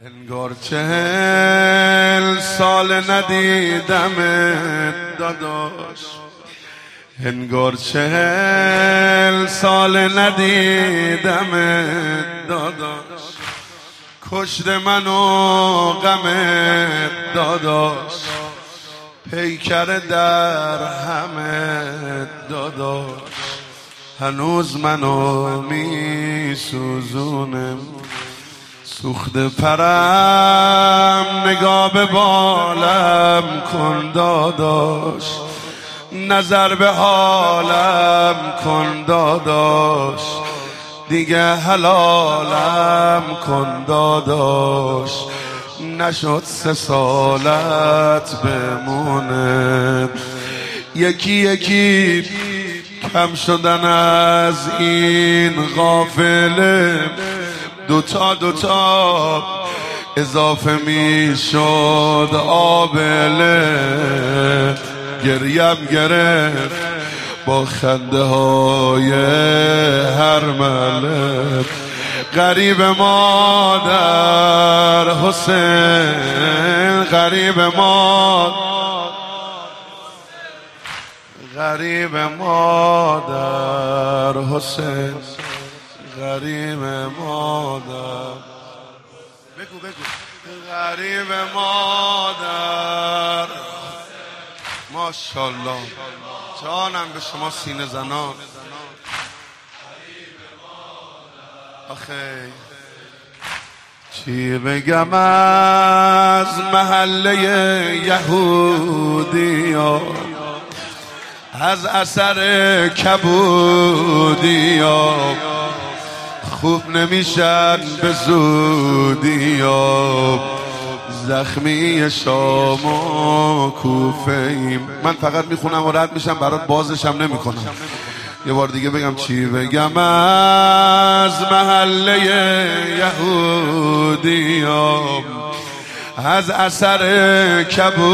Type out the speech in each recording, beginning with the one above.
انگار 40 سال ندیدمت داداش، انگار 40 سال ندیدمت داداش، کشت منو غمت داداش، پیکر در همت داداش، هنوز منو میسوزونه، سوخت پرم نگاه به بالم کن داداش، نظر به حالم کن داداش، دیگه حلالم کن داداش، نشد 3 سالت بمونه، یکی یکی کم شدن از این قافله، دوتا اضافه می شد آبله، گریم گرفت با خنده های هر مله، غریب مادر حسین، غریب مادر حسین، غریب مادر، بگو غریب مادر، ماشاءالله جانم به شما سینه زنان. آخه چی بگم از محله یهودیا، از اثر کبودیا، خوب نمیشن به زودیا، زخمی شام و کوفه ایم. من فقط میخونم و رد میشم، برات بازشم نمیکنم. یه بار دیگه بگم چی بگم از محله یهودیا، از اثر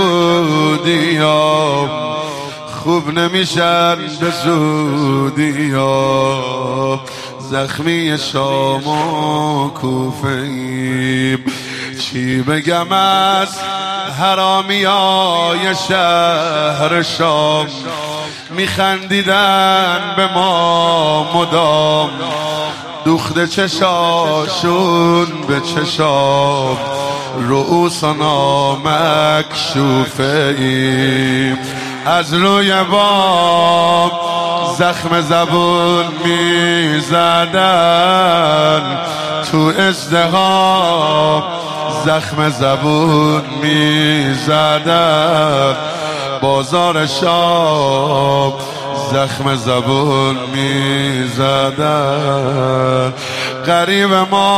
کبودیا، خوب نمیشن به زودیا، زخمی شام و کوفه ایم. چی بگم از حرامیای شهر شام، میخندیدن به ما مدام، دوخته چشاشون به چشام، رؤوسنا مکشوفه ایم. از روی بام زخم زبون میزدن، تو ازدحام زخم زبون میزدن، بازار شام زخم زبون میزدن، غریب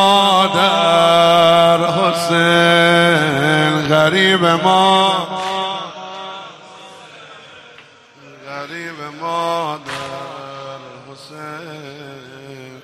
مادر حسین، غریب مادر حسین،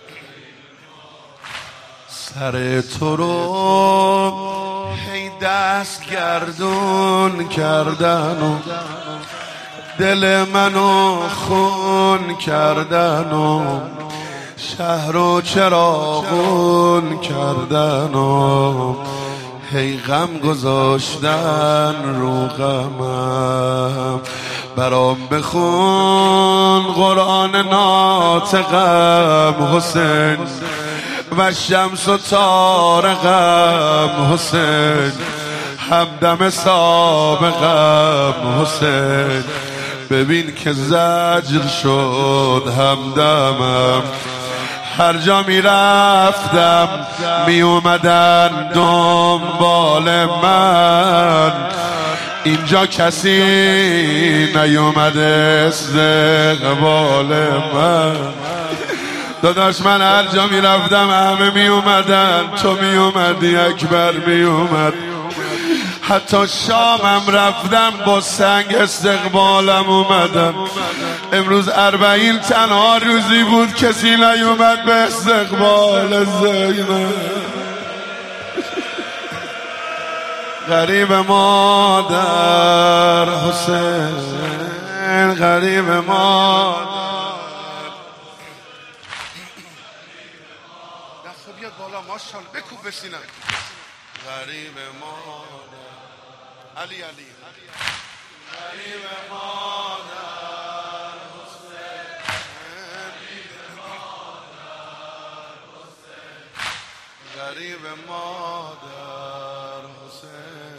سر تو رو هی دست گردون کردن و دل منو خون کردن و شهر رو چراغون کردن و هی غم گذاشتن رو غمم. برام بخون قرآن ناطقم حسین، و شمس و طارقم حسین، همدم سابقم حسین، ببین که زجر شد همدمم. هر جا می رفتم می اومدن دنبال من، اینجا کسی نیومده استقبال من. داداش من هر جا می رفتم همه می اومدن، تو می اومدی، اکبر می اومد، حتی شامم رفتم با سنگ استقبالم اومدن. امروز 40 تنها روزی بود کسی نیومد به استقبال زینب. غریب مادر حسین، غریب مادر. دست بیاد بالا ماشاءالله، بکوب بسینم. غریب مادر علی علی غریب مادر غریب مادر حسین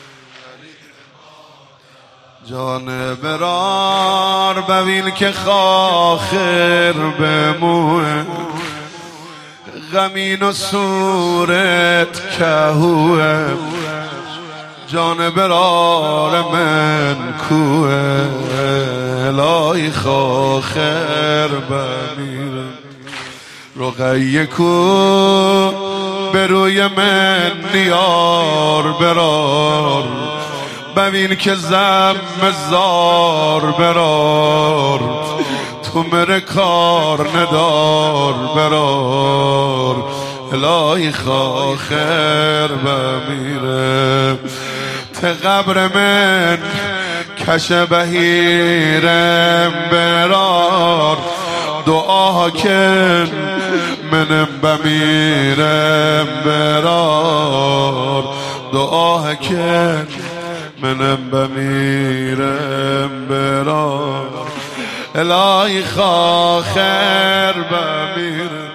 جان برار ببین که خاخر بموه غمین و صورت کهوه جان برار من کوه الهی خاخر بمیر رقیه کو به روی من نیار برار ببین که زم زار برار تو مره کار ندار برار الهی خاخر بمیره ته قبر من کش بهیرم برار دعا کن منم بمیرم برار دعا کن منم بمیرم برار الهی خاخر بمیرم